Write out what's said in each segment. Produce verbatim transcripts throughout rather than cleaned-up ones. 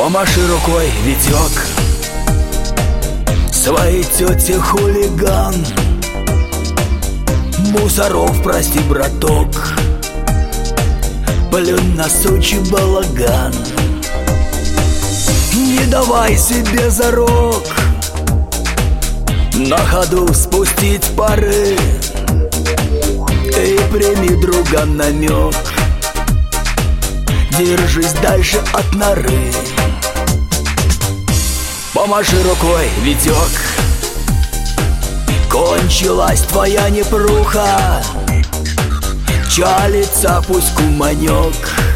Помаши рукой, Витек, своей тете хулиган. Мусоров прости, браток, плюнь на сучий балаган. Не давай себе зарок на ходу спустить пары и прими, друга, намек. Держись дальше от норы. Помаши рукой, Витек, кончилась твоя непруха. Чалится пусть куманек,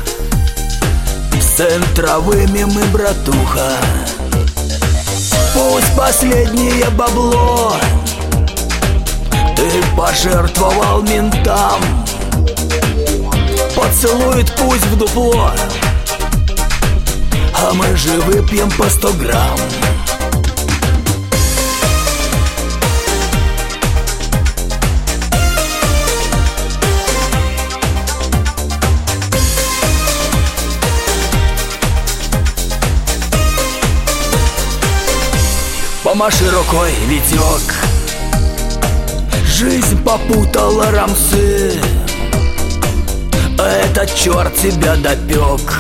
с центровыми мы, братуха. Пусть последнее бабло ты пожертвовал ментам, поцелует пусть в дупло, а мы же выпьем по сто грамм. Помаши рукой, Витек, жизнь попутала рамсы. Этот черт тебя допек,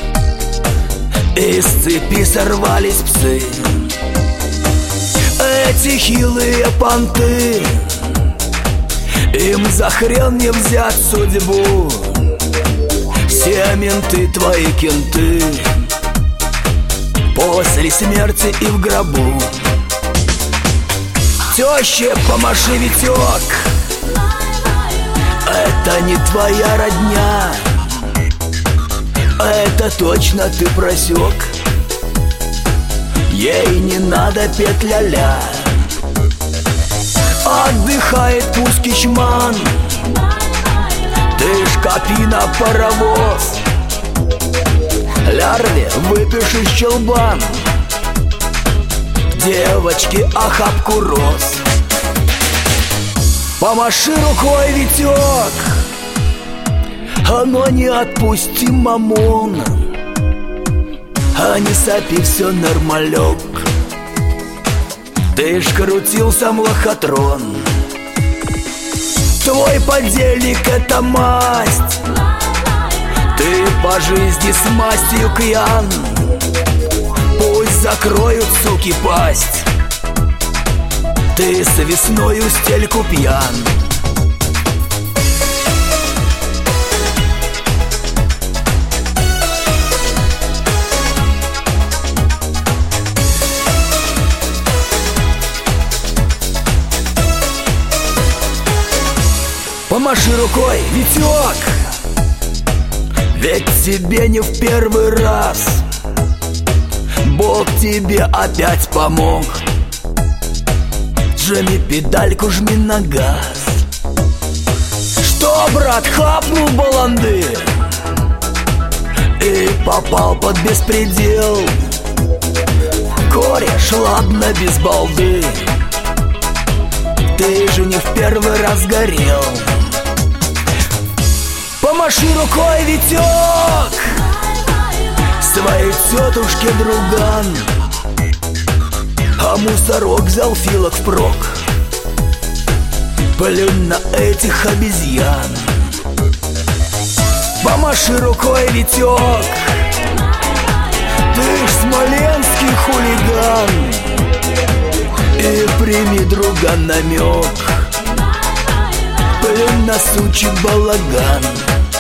из цепи сорвались псы. Эти хилые понты, им за хрен не взять судьбу. Все менты твои кенты, после смерти и в гробу. Тёще, помаши, Витек, это не твоя родня, это точно ты просек. Ей не надо петь ля-ля. Отдыхает пусть кичман, ты ж копина паровоз. Лярве выпиши щелбан, девочки охапку роз. Помаши рукой, Витек, оно не отпусти мамон, а не сопи, все нормалек. Ты ж крутился, млохотрон, твой подельник это масть. Ты по жизни с мастью кьян, пусть закроют, суки, пасть. Ты с весною стельку пьян. Помаши рукой, Витек, ведь тебе не в первый раз Бог тебе опять помог. Жми педальку, жми на газ. Что, брат, хапнул баланды и попал под беспредел? Кореш, ладно, без балды, ты же не в первый раз горел. Помаши рукой, Витек, своей тетушке друган, а мусорок взял филок впрок. Плюнь на этих обезьян. Помаши рукой, Витек, ты ж смоленский хулиган, и прими, друга, намек. Плюнь на сучий балаган.